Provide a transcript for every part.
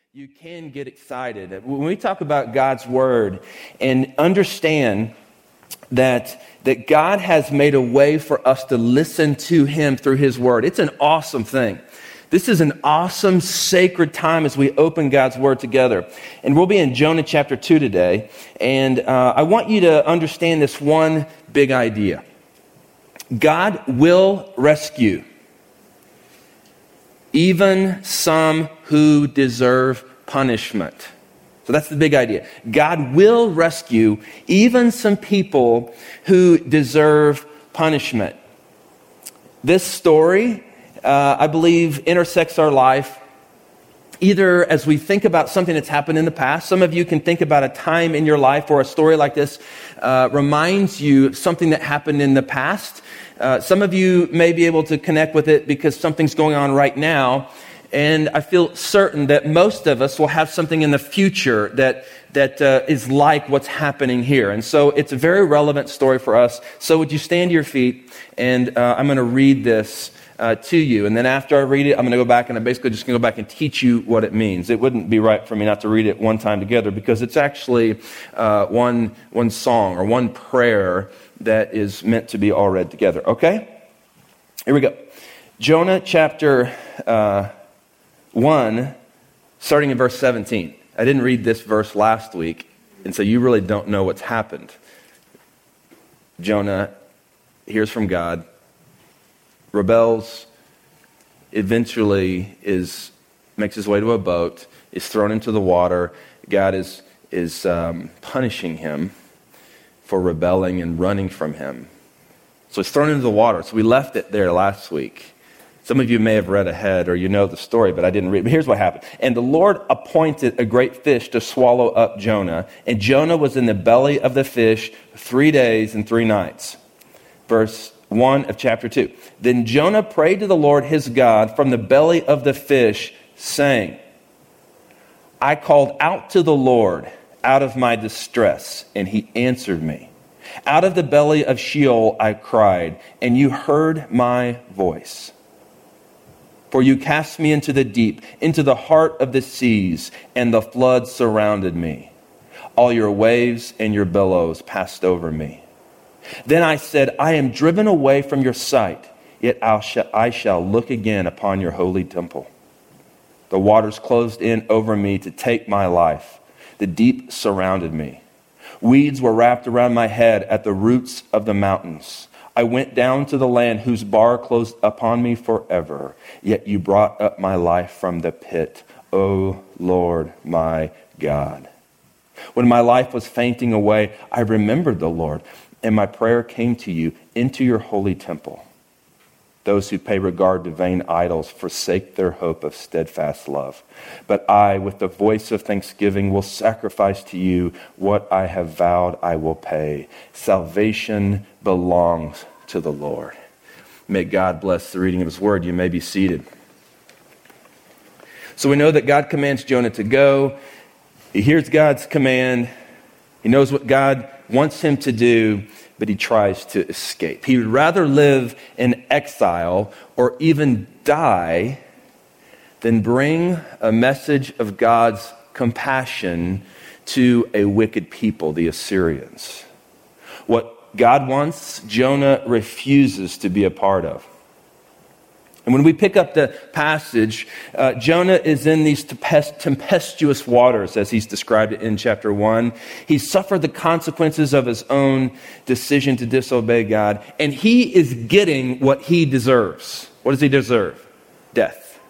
you can get excited. When we talk about God's Word and understand that God has made a way for us to listen to Him through His Word, it's an awesome thing. This is an awesome, sacred time as we open God's Word together. And we'll be in Jonah chapter 2 today. And I want you to understand this one big idea. God will rescue even some who deserve punishment. So that's the big idea. God will rescue even some people who deserve punishment. This story, I believe, intersects our life either as we think about something that's happened in the past. Some of you can think about a time in your life where a story like this reminds you of something that happened in the past. Some of you may be able to connect with it because something's going on right now. And I feel certain that most of us will have something in the future that is like what's happening here. And so it's a very relevant story for us. So would you stand to your feet, and I'm going to read this to you. And then after I read it, I'm going to go back and I'm basically just going to go back and teach you what it means. It wouldn't be right for me not to read it one time together because it's actually one song or one prayer that is meant to be all read together. Okay? Here we go. Jonah chapter 1, starting in verse 17. I didn't read this verse last week, and so you really don't know what's happened. Jonah hears from God, rebels, eventually makes his way to a boat, is thrown into the water. God is punishing him for rebelling and running from him. So he's thrown into the water. So we left it there last week. Some of you may have read ahead or you know the story, but I didn't read. But here's what happened. And the Lord appointed a great fish to swallow up Jonah. And Jonah was in the belly of the fish 3 days and 3 nights. Verse 1 of chapter 2. Then Jonah prayed to the Lord his God from the belly of the fish, saying, I called out to the Lord out of my distress, and he answered me. Out of the belly of Sheol I cried, and you heard my voice. For you cast me into the deep, into the heart of the seas, and the floods surrounded me. All your waves and your billows passed over me. Then I said, I am driven away from your sight, yet I shall look again upon your holy temple. The waters closed in over me to take my life. The deep surrounded me. Weeds were wrapped around my head at the roots of the mountains. I went down to the land whose bar closed upon me forever. Yet you brought up my life from the pit, O Lord my God. When my life was fainting away, I remembered the Lord, and my prayer came to you into your holy temple. Those who pay regard to vain idols forsake their hope of steadfast love. But I, with the voice of thanksgiving, will sacrifice to you what I have vowed I will pay. Salvation belongs to the Lord. May God bless the reading of His word. You may be seated. So we know that God commands Jonah to go. He hears God's command. He knows what God wants him to do, but he tries to escape. He would rather live in exile or even die than bring a message of God's compassion to a wicked people, the Assyrians. What God wants, Jonah refuses to be a part of. And when we pick up the passage, Jonah is in these tempestuous waters, as he's described it in chapter 1. He's suffered the consequences of his own decision to disobey God, and he is getting what he deserves. What does he deserve? Death.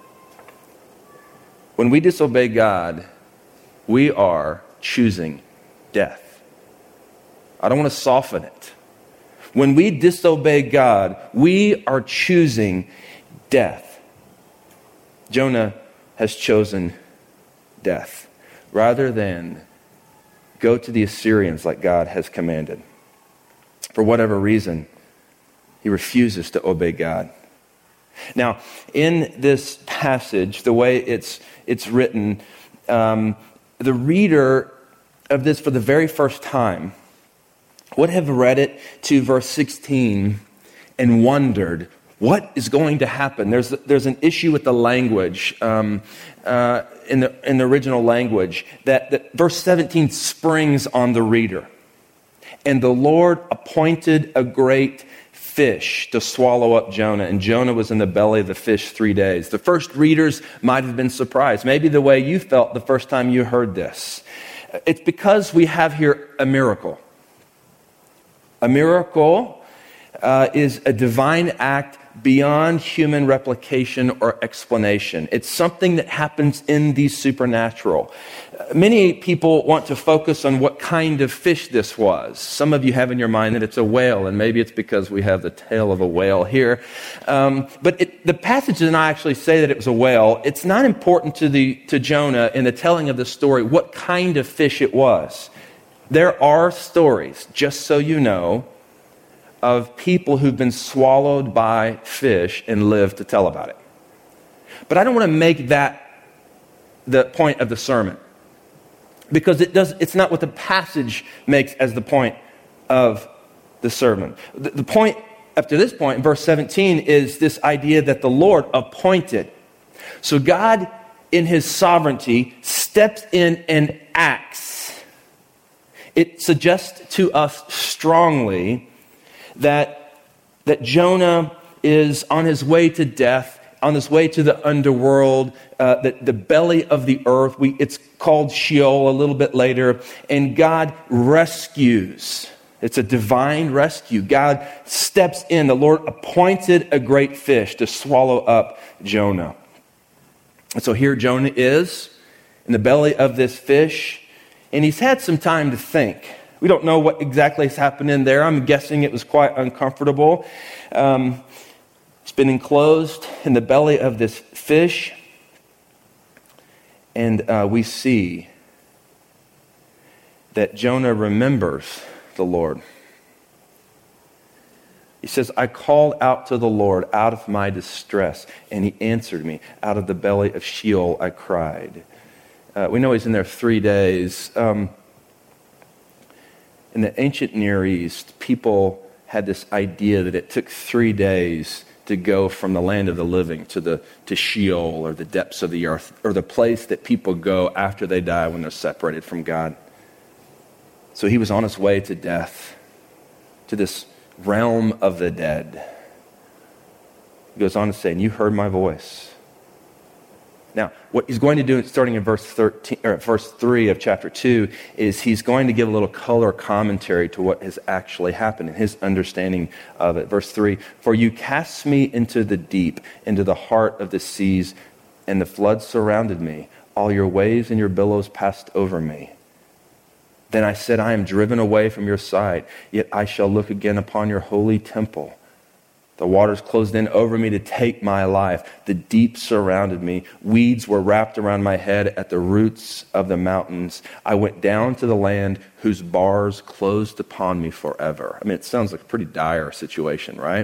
When we disobey God, we are choosing death. I don't want to soften it. When we disobey God, we are choosing death. Jonah has chosen death rather than go to the Assyrians like God has commanded. For whatever reason, he refuses to obey God. Now, in this passage, the way it's written, the reader of this for the very first time would have read it to verse 16 and wondered, What is going to happen? There's an issue with the language in the original language that verse 17 springs on the reader. And the Lord appointed a great fish to swallow up Jonah, and Jonah was in the belly of the fish 3 days. The first readers might have been surprised, maybe the way you felt the first time you heard this. It's because we have here a miracle. A miracle is a divine act beyond human replication or explanation. It's something that happens in the supernatural. Many people want to focus on what kind of fish this was. Some of you have in your mind that it's a whale, and maybe it's because we have the tail of a whale here. But the passage does not actually say that it was a whale. It's not important to Jonah in the telling of the story what kind of fish it was. There are stories, just so you know, of people who've been swallowed by fish and live to tell about it. But I don't want to make that the point of the sermon, because it's not what the passage makes as the point of the sermon. The point up to this point in verse 17 is this idea that the Lord appointed. So God, in his sovereignty, steps in and acts. It suggests to us strongly that Jonah is on his way to death, on his way to the underworld, the belly of the earth. It's called Sheol a little bit later, and God rescues. It's a divine rescue. God steps in. The Lord appointed a great fish to swallow up Jonah. And so here Jonah is in the belly of this fish, and he's had some time to think. We don't know what exactly is happening there. I'm guessing it was quite uncomfortable. It's been enclosed in the belly of this fish. And we see that Jonah remembers the Lord. He says, I called out to the Lord out of my distress, and he answered me. Out of the belly of Sheol I cried. We know he's in there 3 days. In the ancient Near East, people had this idea that it took 3 days to go from the land of the living to Sheol, or the depths of the earth, or the place that people go after they die when they're separated from God. So he was on his way to death, to this realm of the dead. He goes on to say, and you heard my voice. Now, what he's going to do, starting in verse 3 of chapter 2, is he's going to give a little color commentary to what has actually happened and his understanding of it. Verse 3, for you cast me into the deep, into the heart of the seas, and the floods surrounded me. All your waves and your billows passed over me. Then I said, I am driven away from your sight, yet I shall look again upon your holy temple. The waters closed in over me to take my life. The deep surrounded me. Weeds were wrapped around my head at the roots of the mountains. I went down to the land whose bars closed upon me forever. I mean, it sounds like a pretty dire situation, right?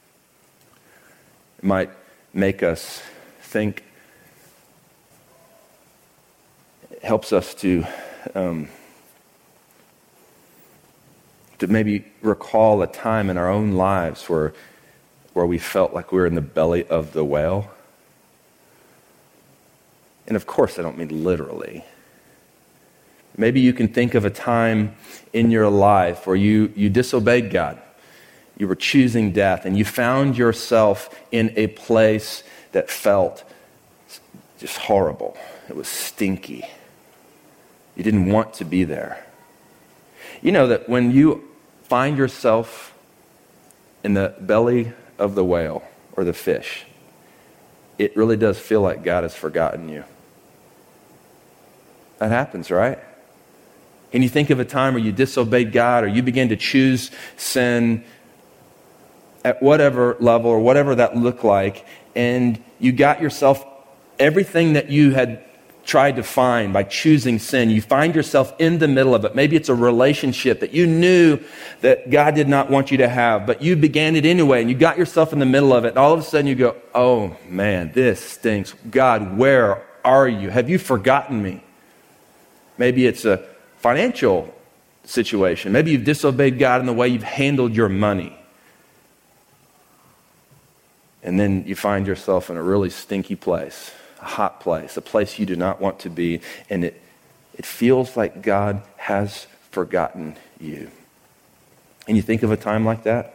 It might make us think. It helps us to maybe recall a time in our own lives where we felt like we were in the belly of the whale. And of course, I don't mean literally. Maybe you can think of a time in your life where you disobeyed God. You were choosing death, and you found yourself in a place that felt just horrible. It was stinky. You didn't want to be there. You know that when you find yourself in the belly of the whale or the fish, it really does feel like God has forgotten you. That happens, right? And you think of a time where you disobeyed God, or you began to choose sin at whatever level or whatever that looked like, and you got yourself everything that you had tried to find by choosing sin. You find yourself in the middle of it. Maybe it's a relationship that you knew that God did not want you to have, but you began it anyway, and you got yourself in the middle of it, and all of a sudden you go, oh man, this stinks. God, where are you? Have you forgotten me? Maybe it's a financial situation. Maybe you've disobeyed God in the way you've handled your money. And then you find yourself in a really stinky place, a hot place, a place you do not want to be, and it feels like God has forgotten you. And you think of a time like that?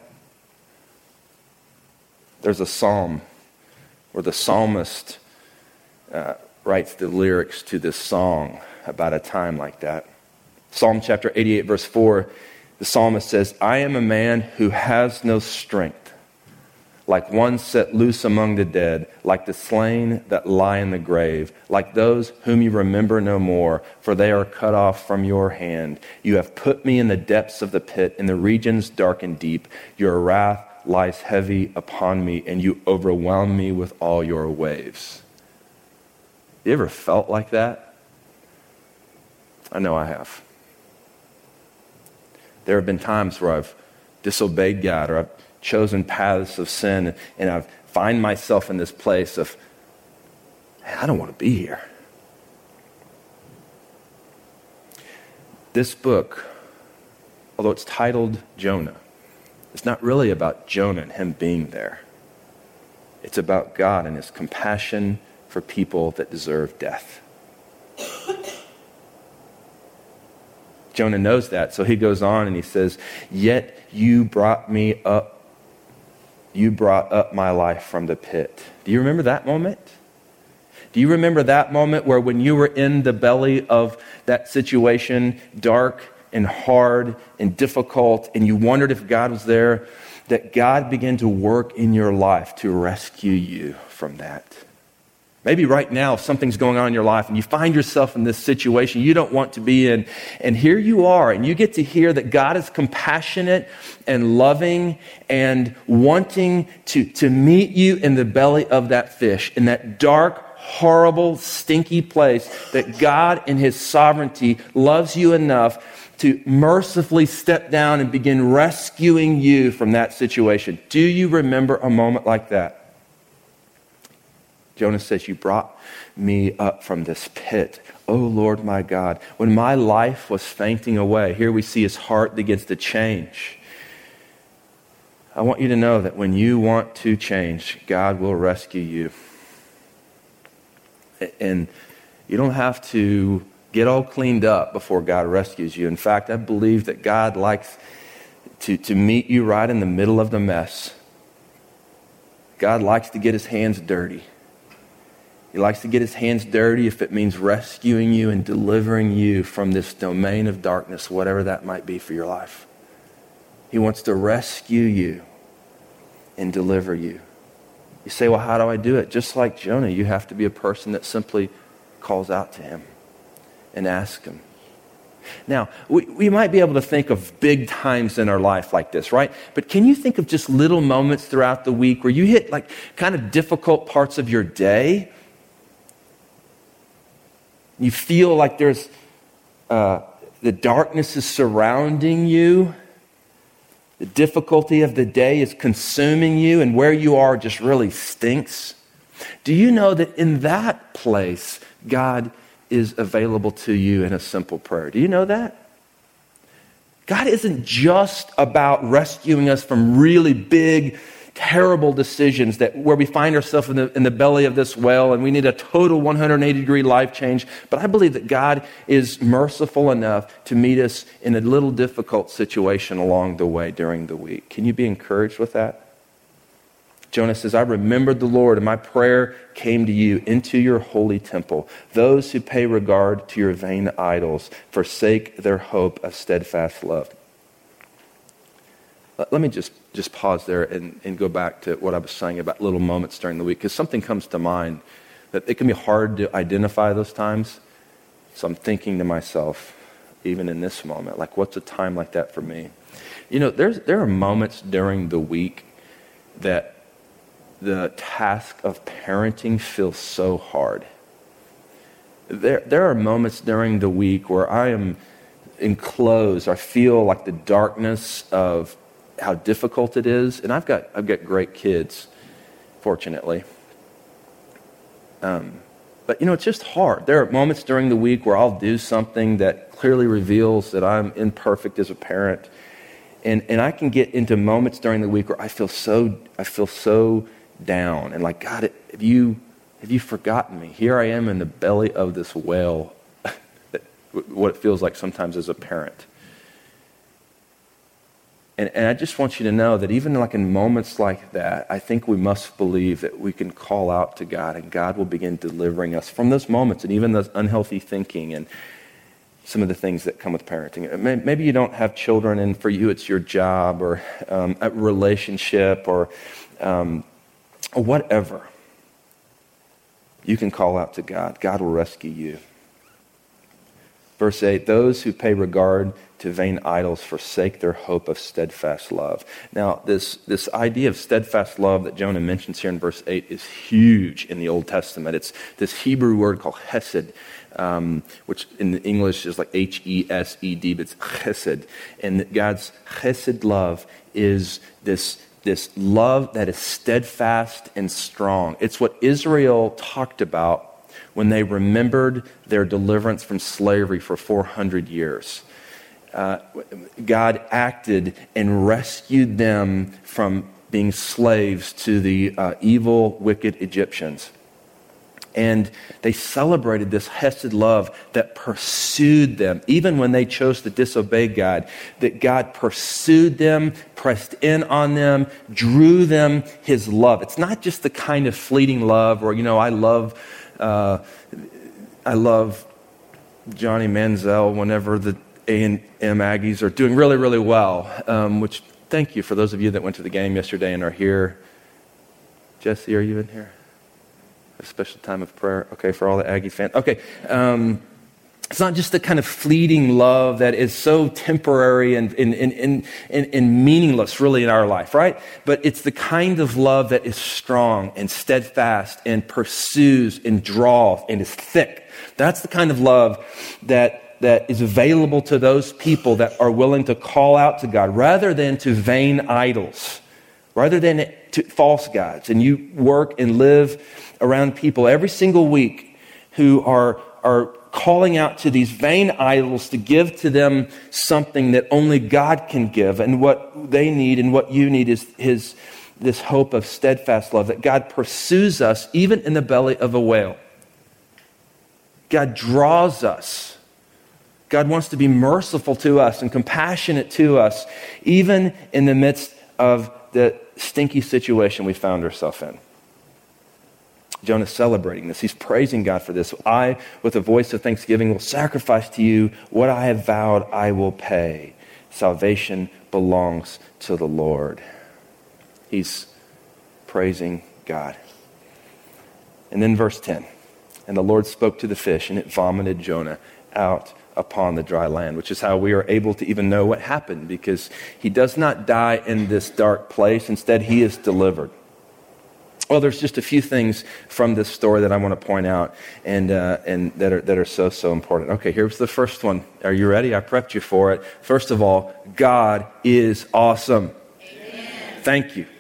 There's a psalm where the psalmist writes the lyrics to this song about a time like that. Psalm chapter 88, verse 4, the psalmist says, I am a man who has no strength, like one set loose among the dead, like the slain that lie in the grave, like those whom you remember no more, for they are cut off from your hand. You have put me in the depths of the pit, in the regions dark and deep. Your wrath lies heavy upon me, and you overwhelm me with all your waves. You ever felt like that? I know I have. There have been times where I've disobeyed God, or I've chosen paths of sin, and I find myself in this place of, I don't want to be here. This book, although it's titled Jonah, it's not really about Jonah and him being there. It's about God and his compassion for people that deserve death. Jonah knows that, so he goes on and he says, yet you brought up my life from the pit. Do you remember that moment? Do you remember that moment where when you were in the belly of that situation, dark and hard and difficult, and you wondered if God was there, that God began to work in your life to rescue you from that? Maybe right now something's going on in your life and you find yourself in this situation you don't want to be in. And here you are, and you get to hear that God is compassionate and loving and wanting to meet you in the belly of that fish, in that dark, horrible, stinky place, that God in his sovereignty loves you enough to mercifully step down and begin rescuing you from that situation. Do you remember a moment like that? Jonah says, you brought me up from this pit. Oh, Lord, my God. When my life was fainting away, here we see his heart begins to change. I want you to know that when you want to change, God will rescue you. And you don't have to get all cleaned up before God rescues you. In fact, I believe that God likes to meet you right in the middle of the mess. God likes to get his hands dirty. He likes to get his hands dirty if it means rescuing you and delivering you from this domain of darkness, whatever that might be for your life. He wants to rescue you and deliver you. You say, well, how do I do it? Just like Jonah, you have to be a person that simply calls out to him and asks him. Now, we might be able to think of big times in our life like this, right? But can you think of just little moments throughout the week where you hit like kind of difficult parts of your day? You feel like there's the darkness is surrounding you. The difficulty of the day is consuming you, and where you are just really stinks. Do you know that in that place, God is available to you in a simple prayer? Do you know that? God isn't just about rescuing us from really big, terrible decisions where we find ourselves in the belly of this whale and we need a total 180-degree life change. But I believe that God is merciful enough to meet us in a little difficult situation along the way during the week. Can you be encouraged with that? Jonah says, I remembered the Lord, and my prayer came to you into your holy temple. Those who pay regard to your vain idols forsake their hope of steadfast love. Let me just pause there and go back to what I was saying about little moments during the week, because something comes to mind that it can be hard to identify those times. So I'm thinking to myself, even in this moment, like, what's a time like that for me? You know, there are moments during the week that the task of parenting feels so hard. There are moments during the week where I am enclosed. I feel like the darkness of how difficult it is, and I've got great kids, fortunately. But you know, it's just hard. There are moments during the week where I'll do something that clearly reveals that I'm imperfect as a parent, and I can get into moments during the week where I feel so down and like, God, have you forgotten me? Here I am in the belly of this whale, what it feels like sometimes as a parent. And I just want you to know that even like in moments like that, I think we must believe that we can call out to God and God will begin delivering us from those moments and even those unhealthy thinking and some of the things that come with parenting. Maybe you don't have children and for you it's your job or a relationship or whatever. You can call out to God. God will rescue you. Verse 8, those who pay regard to vain idols forsake their hope of steadfast love. Now, this idea of steadfast love that Jonah mentions here in verse 8 is huge in the Old Testament. It's this Hebrew word called chesed, which in English is like H-E-S-E-D, but it's chesed. And God's chesed love is this love that is steadfast and strong. It's what Israel talked about when they remembered their deliverance from slavery for 400 years. God acted and rescued them from being slaves to the evil, wicked Egyptians. And they celebrated this Hesed love that pursued them, even when they chose to disobey God, that God pursued them, pressed in on them, drew them His love. It's not just the kind of fleeting love or, I love Johnny Manziel whenever the A&M Aggies are doing really, really well, which thank you for those of you that went to the game yesterday and are here. Jesse, are you in here? A special time of prayer. Okay, for all the Aggie fans. Okay, it's not just the kind of fleeting love that is so temporary and meaningless really in our life, right? But it's the kind of love that is strong and steadfast and pursues and draws and is thick. That's the kind of love that is available to those people that are willing to call out to God rather than to vain idols, rather than to false gods. And you work and live around people every single week who are calling out to these vain idols to give to them something that only God can give. And what they need and what you need is this hope of steadfast love, that God pursues us even in the belly of a whale. God draws us. God wants to be merciful to us and compassionate to us, even in the midst of the stinky situation we found ourselves in. Jonah's celebrating this. He's praising God for this. I, with a voice of thanksgiving, will sacrifice to you what I have vowed I will pay. Salvation belongs to the Lord. He's praising God. And then verse 10. And the Lord spoke to the fish, and it vomited Jonah out upon the dry land, which is how we are able to even know what happened, because he does not die in this dark place. Instead, he is delivered. Well, there's just a few things from this story that I want to point out and that are so important. Okay, here's the first one. Are you ready? I prepped you for it. First of all, God is awesome. Amen. Thank you.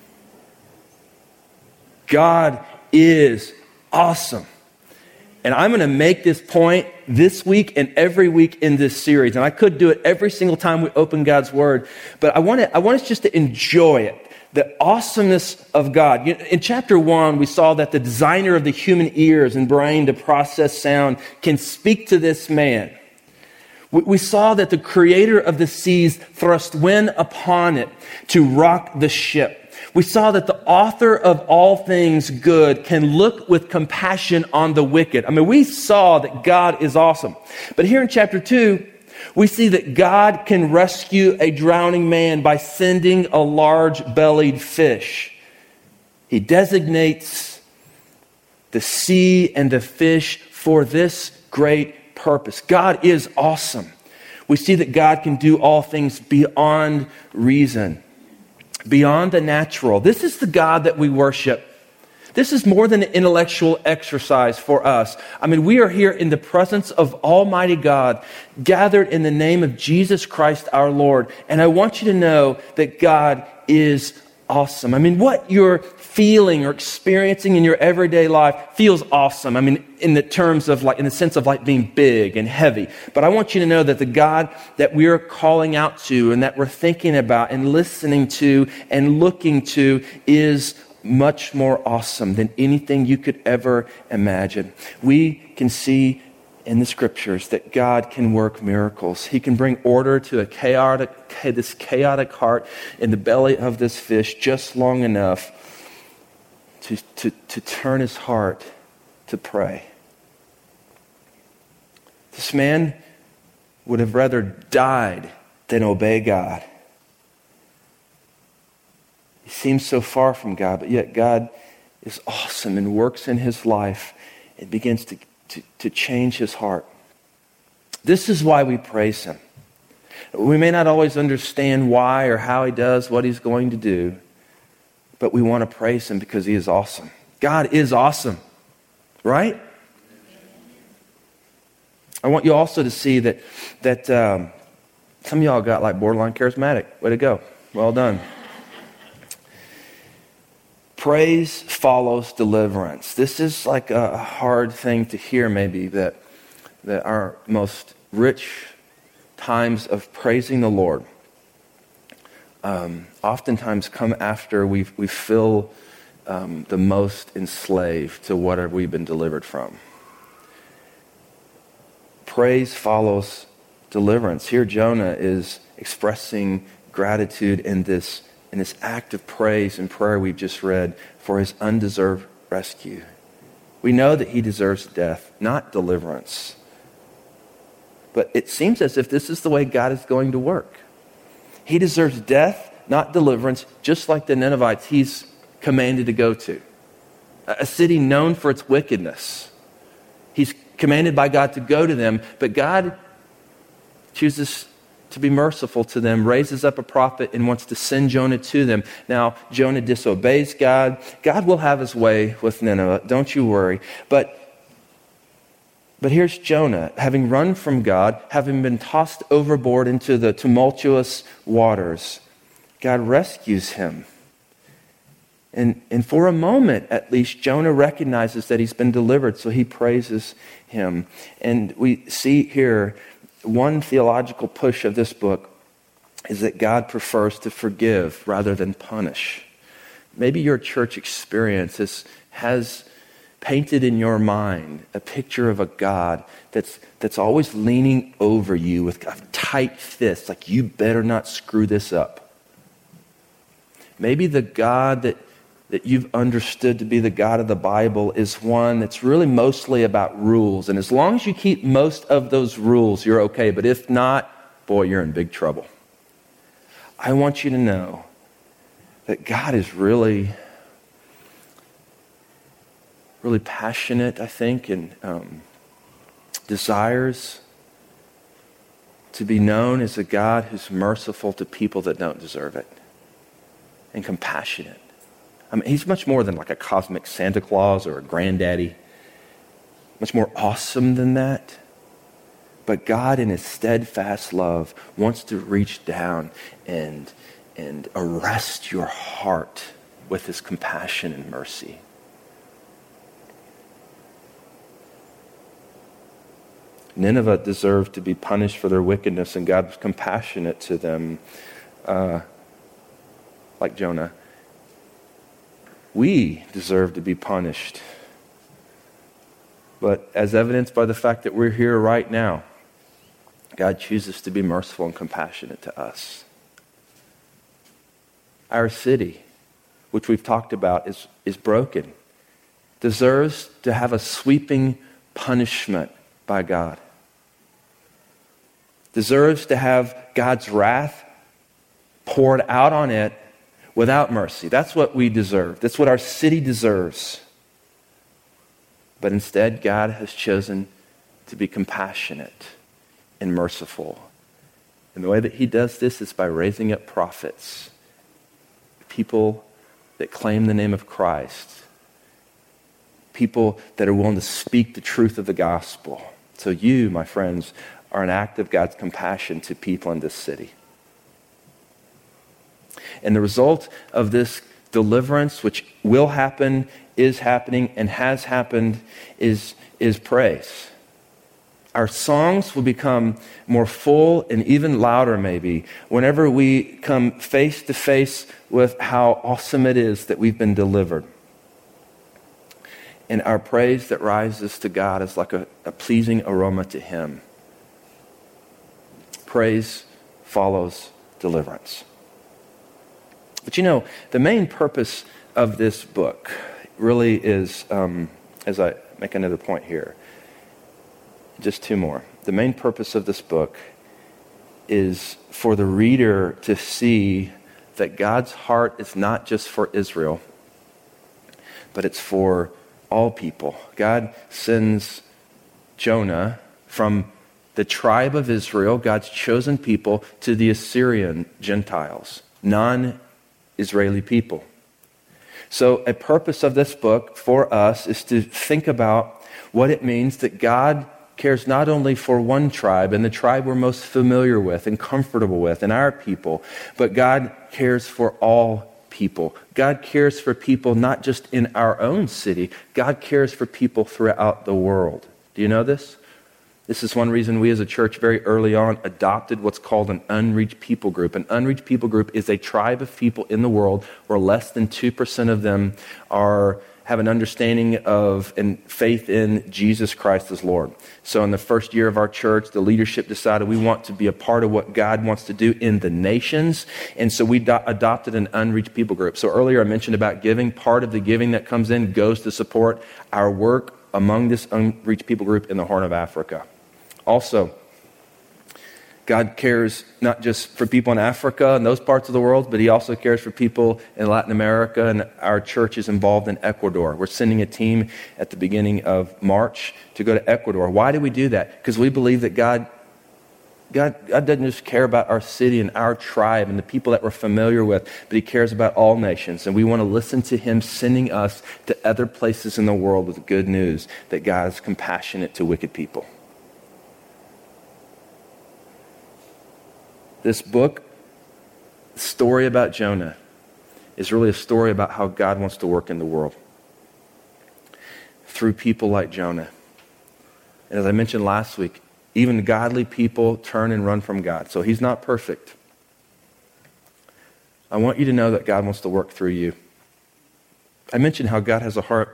God is awesome. And I'm going to make this point this week and every week in this series. And I could do it every single time we open God's Word. But I want us just to enjoy it. The awesomeness of God. In chapter 1, we saw that the designer of the human ears and brain to process sound can speak to this man. We saw that the creator of the seas thrust wind upon it to rock the ship. We saw that the author of all things good can look with compassion on the wicked. I mean, we saw that God is awesome. But here in chapter 2, we see that God can rescue a drowning man by sending a large-bellied fish. He designates the sea and the fish for this great purpose. God is awesome. We see that God can do all things beyond reason, beyond the natural. This is the God that we worship. This is more than an intellectual exercise for us. I mean, we are here in the presence of Almighty God, gathered in the name of Jesus Christ our Lord. And I want you to know that God is awesome. I mean, what you're feeling or experiencing in your everyday life feels awesome. I mean, in the terms of in the sense of being big and heavy. But I want you to know that the God that we are calling out to and that we're thinking about and listening to and looking to is much more awesome than anything you could ever imagine. We can see in the scriptures that God can work miracles. He can bring order to this chaotic heart in the belly of this fish just long enough to turn his heart to pray. This man would have rather died than obey God. He seems so far from God, but yet God is awesome and works in his life. It begins to change his heart. This is why we praise him. We may not always understand why or how he does what he's going to do, but we want to praise him because he is awesome. God is awesome, right? I want you also to see that some of y'all got like borderline charismatic. Way to go. Well done. Praise follows deliverance. This is like a hard thing to hear maybe, that our most rich times of praising the Lord oftentimes come after we feel the most enslaved to whatever we've been delivered from. Praise follows deliverance. Here Jonah is expressing gratitude in this act of praise and prayer we've just read for his undeserved rescue. We know that he deserves death, not deliverance. But it seems as if this is the way God is going to work. He deserves death, not deliverance, just like the Ninevites he's commanded to go to. A city known for its wickedness. He's commanded by God to go to them, but God chooses to be merciful to them, raises up a prophet and wants to send Jonah to them. Now, Jonah disobeys God. God will have his way with Nineveh, don't you worry. But here's Jonah, having run from God, having been tossed overboard into the tumultuous waters. God rescues him. And for a moment, at least, Jonah recognizes that he's been delivered, so he praises him. And we see here, one theological push of this book is that God prefers to forgive rather than punish. Maybe your church experience has painted in your mind a picture of a God that's always leaning over you with a tight fist, like you better not screw this up. Maybe the God that you've understood to be the God of the Bible is one that's really mostly about rules. And as long as you keep most of those rules, you're okay. But if not, boy, you're in big trouble. I want you to know that God is really, really passionate, I think, and desires to be known as a God who's merciful to people that don't deserve it and compassionate. I mean, he's much more than like a cosmic Santa Claus or a granddaddy. Much more awesome than that. But God, in his steadfast love, wants to reach down and arrest your heart with his compassion and mercy. Nineveh deserved to be punished for their wickedness, and God was compassionate to them, like Jonah. We deserve to be punished. But as evidenced by the fact that we're here right now, God chooses to be merciful and compassionate to us. Our city, which we've talked about, is broken, deserves to have a sweeping punishment by God. Deserves to have God's wrath poured out on it without mercy. That's what we deserve. That's what our city deserves. But instead, God has chosen to be compassionate and merciful. And the way that he does this is by raising up prophets, people that claim the name of Christ, people that are willing to speak the truth of the gospel. So you, my friends, are an act of God's compassion to people in this city. And the result of this deliverance, which will happen, is happening, and has happened, is praise. our songs will become more full and even louder maybe whenever we come face to face with how awesome it is that we've been delivered. And our praise that rises to God is like a pleasing aroma to Him. Praise follows deliverance. But the main purpose of this book really is, as I make another point here, just two more. The main purpose of this book is for the reader to see that God's heart is not just for Israel, but it's for all people. God sends Jonah from the tribe of Israel, God's chosen people, to the Assyrian Gentiles, non-Israeli people. So a purpose of this book for us is to think about what it means that God cares not only for one tribe and the tribe we're most familiar with and comfortable with and our people, but God cares for all people. God cares for people not just in our own city. God cares for people throughout the world. Do you know this? This is one reason we as a church very early on adopted what's called an unreached people group. An unreached people group is a tribe of people in the world where less than 2% of them have an understanding of and faith in Jesus Christ as Lord. So in the first year of our church, the leadership decided we want to be a part of what God wants to do in the nations. And so we adopted an unreached people group. So earlier I mentioned about giving. Part of the giving that comes in goes to support our work among this unreached people group in the Horn of Africa. Also, God cares not just for people in Africa and those parts of the world, but He also cares for people in Latin America, and our church is involved in Ecuador. We're sending a team at the beginning of March to go to Ecuador. Why do we do that? Because we believe that God doesn't just care about our city and our tribe and the people that we're familiar with, but He cares about all nations. And we want to listen to Him sending us to other places in the world with good news that God is compassionate to wicked people. This book, the story about Jonah, is really a story about how God wants to work in the world through people like Jonah. And as I mentioned last week, even godly people turn and run from God. So He's not perfect. I want you to know that God wants to work through you. I mentioned how God has a heart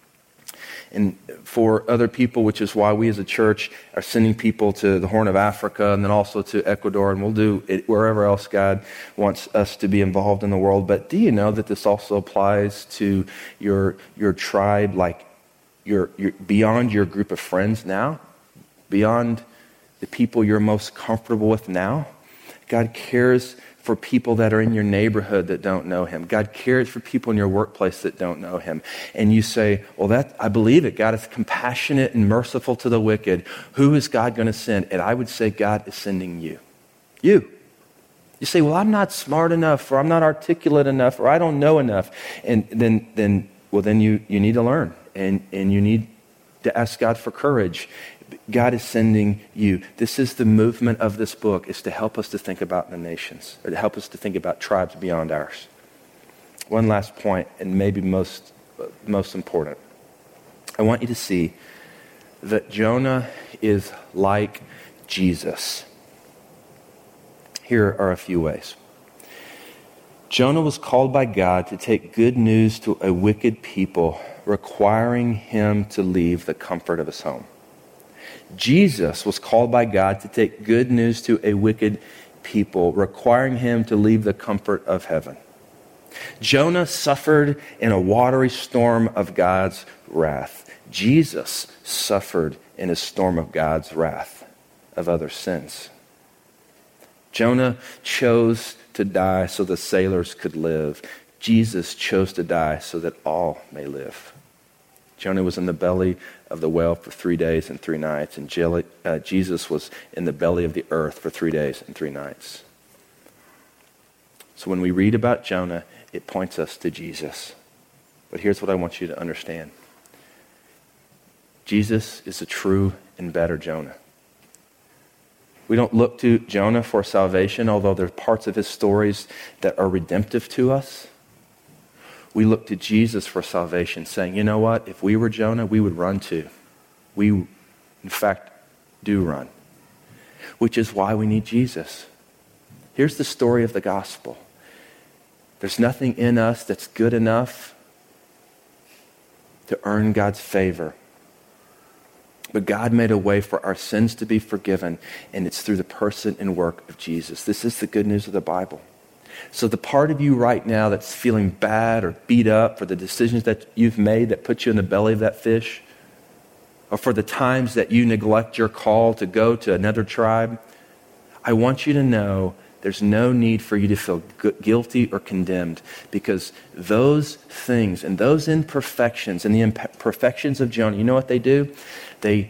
and for other people, which is why we as a church are sending people to the Horn of Africa and then also to Ecuador, and we'll do it wherever else God wants us to be involved in the world. But do you know that this also applies to your tribe, like your beyond your group of friends now, beyond the people you're most comfortable with now? God cares for people that are in your neighborhood that don't know Him. God cares for people in your workplace that don't know Him. And you say, well, I believe it. God is compassionate and merciful to the wicked. Who is God going to send? And I would say God is sending you. You. You say, well, I'm not smart enough, or I'm not articulate enough, or I don't know enough. And then you need to learn. And you need to ask God for courage. God is sending you. This is the movement of this book, is to help us to think about the nations, or to help us to think about tribes beyond ours. One last point, and maybe most important. I want you to see that Jonah is like Jesus. Here are a few ways. Jonah was called by God to take good news to a wicked people, requiring him to leave the comfort of his home. Jesus was called by God to take good news to a wicked people, requiring him to leave the comfort of heaven. Jonah suffered in a watery storm of God's wrath. Jesus suffered in a storm of God's wrath of other sins. Jonah chose to die so the sailors could live. Jesus chose to die so that all may live. Jonah was in the belly of the whale for 3 days and 3 nights, and Jesus was in the belly of the earth for 3 days and 3 nights. So when we read about Jonah, it points us to Jesus. But here's what I want you to understand. Jesus is a true and better Jonah. We don't look to Jonah for salvation, although there are parts of his stories that are redemptive to us. We look to Jesus for salvation, saying, you know what? If we were Jonah, we would run too. We, in fact, do run, which is why we need Jesus. Here's the story of the gospel. There's nothing in us that's good enough to earn God's favor. But God made a way for our sins to be forgiven, and it's through the person and work of Jesus. This is the good news of the Bible. So the part of you right now that's feeling bad or beat up for the decisions that you've made that put you in the belly of that fish, or for the times that you neglect your call to go to another tribe, I want you to know there's no need for you to feel guilty or condemned, because those things and those imperfections and the imperfections of Jonah, you know what they do? They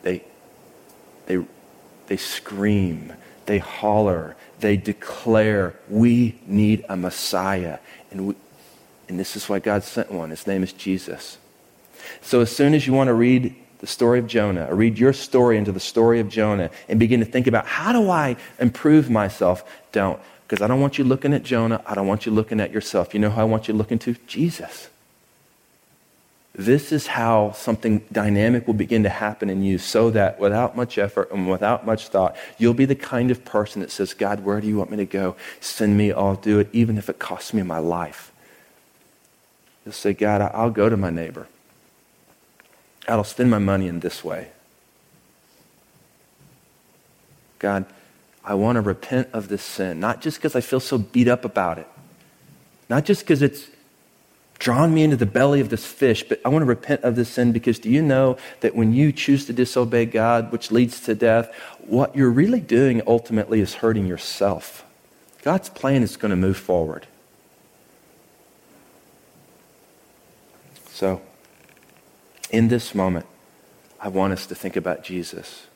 scream, they holler, they declare, we need a Messiah. And this is why God sent one. His name is Jesus. So as soon as you want to read the story of Jonah, or read your story into the story of Jonah, and begin to think about, how do I improve myself? Don't. Because I don't want you looking at Jonah. I don't want you looking at yourself. You know who I want you looking to? Jesus. This is how something dynamic will begin to happen in you, so that without much effort and without much thought, you'll be the kind of person that says, God, where do you want me to go? Send me, I'll do it, even if it costs me my life. You'll say, God, I'll go to my neighbor. I'll spend my money in this way. God, I want to repent of this sin, not just because I feel so beat up about it, not just because it's drawn me into the belly of this fish, but I want to repent of this sin because do you know that when you choose to disobey God, which leads to death, what you're really doing ultimately is hurting yourself. God's plan is going to move forward. So, in this moment, I want us to think about Jesus.